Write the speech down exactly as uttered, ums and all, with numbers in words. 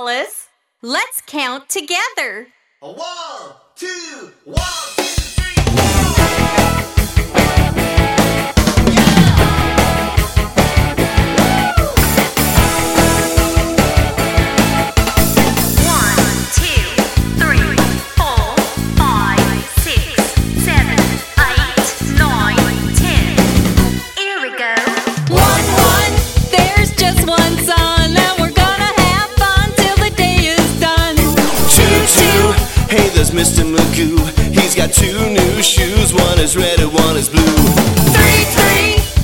Wallace. Let's count together. A one, two, one, two, three, Hey, there's Mister Magoo. He's got two new shoes. One is red and one is blue. Three, three.